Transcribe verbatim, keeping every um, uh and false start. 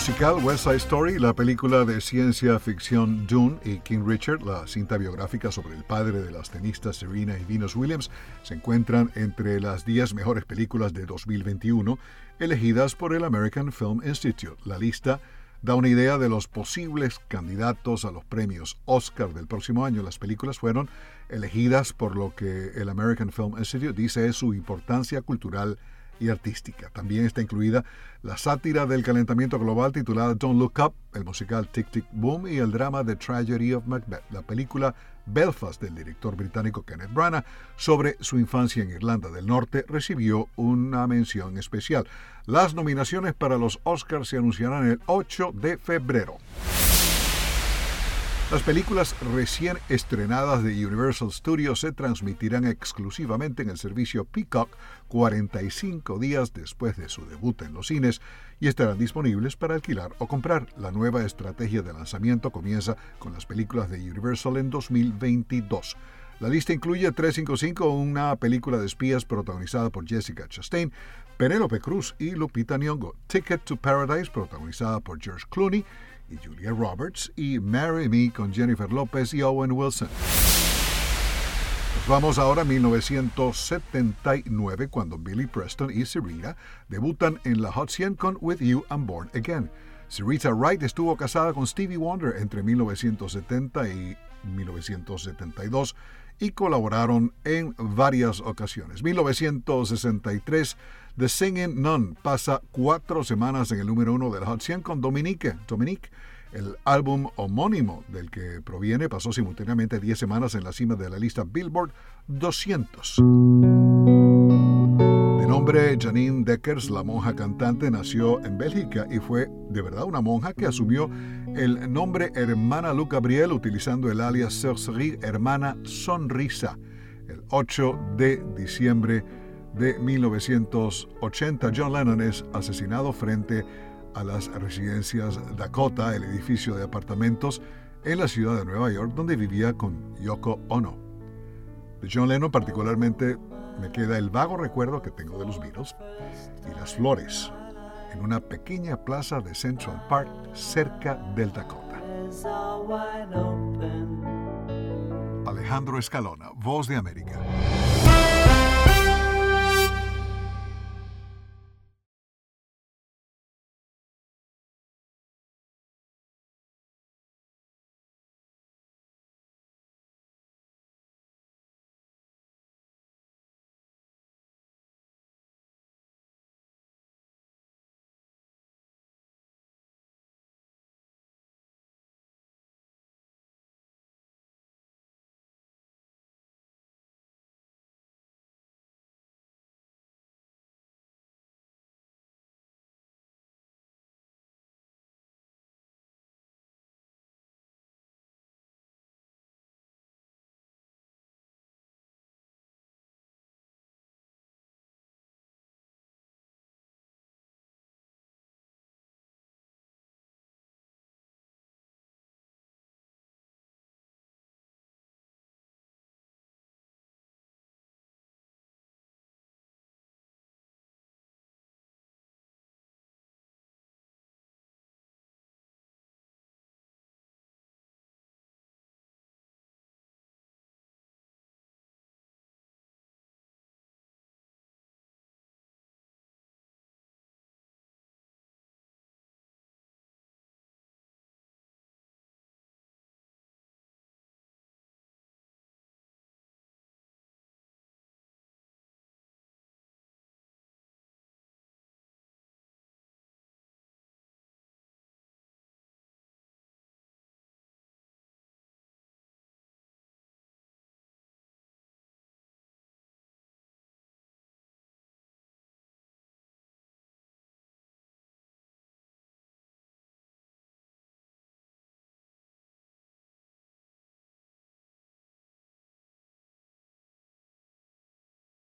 musical West Side Story, la película de ciencia ficción Dune y King Richard, la cinta biográfica sobre el padre de las tenistas Serena y Venus Williams, se encuentran entre las diez mejores películas de dos mil veintiuno elegidas por el American Film Institute. La lista da una idea de los posibles candidatos a los premios Oscar del próximo año. Las películas fueron elegidas por lo que el American Film Institute dice es su importancia cultural y artística. También está incluida la sátira del calentamiento global titulada Don't Look Up, el musical Tick Tick Boom y el drama The Tragedy of Macbeth, la película Belfast del director británico Kenneth Branagh sobre su infancia en Irlanda del Norte recibió una mención especial. Las nominaciones para los Oscars se anunciarán el ocho de febrero. Las películas recién estrenadas de Universal Studios se transmitirán exclusivamente en el servicio Peacock cuarenta y cinco días después de su debut en los cines y estarán disponibles para alquilar o comprar. La nueva estrategia de lanzamiento comienza con las películas de Universal en dos mil veintidós. La lista incluye trescientos cincuenta y cinco, una película de espías protagonizada por Jessica Chastain, Penélope Cruz y Lupita Nyong'o, Ticket to Paradise protagonizada por George Clooney y Julia Roberts, y Marry Me con Jennifer Lopez y Owen Wilson. Nos vamos ahora a mil novecientos setenta y nueve, cuando Billy Preston y Syreeta debutan en la Hot cien con With You I'm Born Again. Syreeta Wright estuvo casada con Stevie Wonder entre mil novecientos setenta y mil novecientos setenta y dos y colaboraron en varias ocasiones. mil novecientos sesenta y tres, The Singing Nun pasa cuatro semanas en el número uno del Hot cien con Dominique. Dominique, el álbum homónimo del que proviene, pasó simultáneamente diez semanas en la cima de la lista Billboard doscientos. De nombre Janine Deckers, la monja cantante nació en Bélgica y fue de verdad una monja que asumió el nombre Hermana Luc Gabriel utilizando el alias Sœur Hermana Sonrisa. El ocho de diciembre de mil novecientos ochenta, John Lennon es asesinado frente a las residencias Dakota, el edificio de apartamentos en la ciudad de Nueva York, donde vivía con Yoko Ono. De John Lennon particularmente me queda el vago recuerdo que tengo de los Beatles y las flores en una pequeña plaza de Central Park cerca del Dakota. Alejandro Escalona, Voz de América.